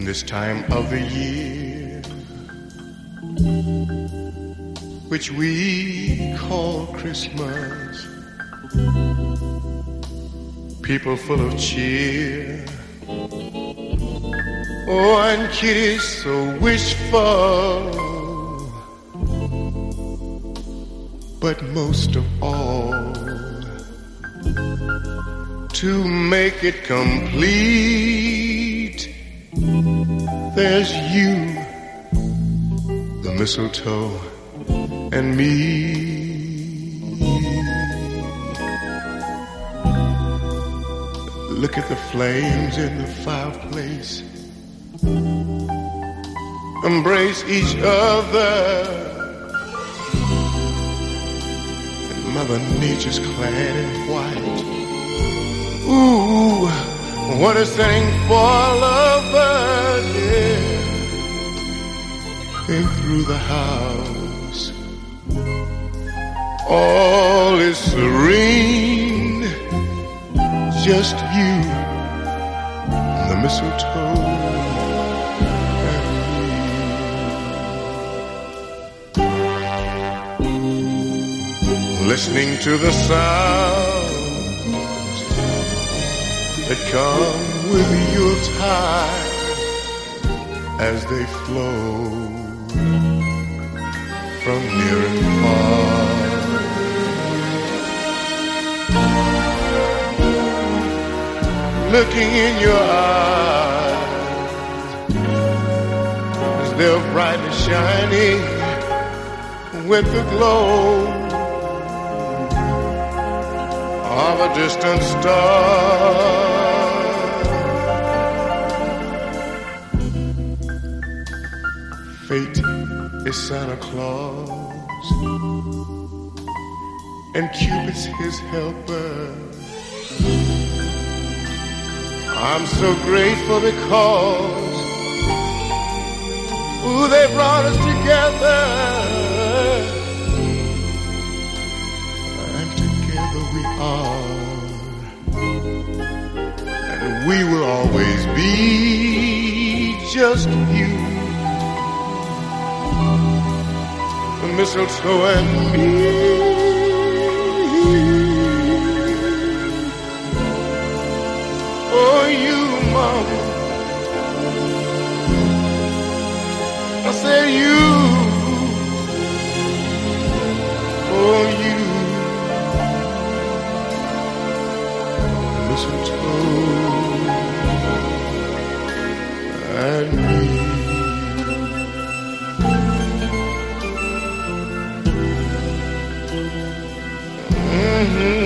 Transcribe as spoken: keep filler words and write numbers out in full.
this time of the year, which we call Christmas, people full of cheer. Oh, and kitties so wishful, but most of all, to make it complete, there's you, the mistletoe, and me. Look at the flames in the fireplace, embrace each other, and Mother Nature's clad in white. Ooh, what a setting for lovers, yeah. And through the house, all is serene, just you, the mistletoe, and me. Listening to the sounds that come with Yuletide as they flow from near and far. Looking in your eyes as they're brightly shining with the glow of a distant star. Fate is Santa Claus, and Cupid's his helper. I'm so grateful because, ooh, they brought us together, and together we are, and we will always be just you, the mistletoe and me. Oh, you, Mama, I say you, oh, you, mistletoe and me. Mm-hmm.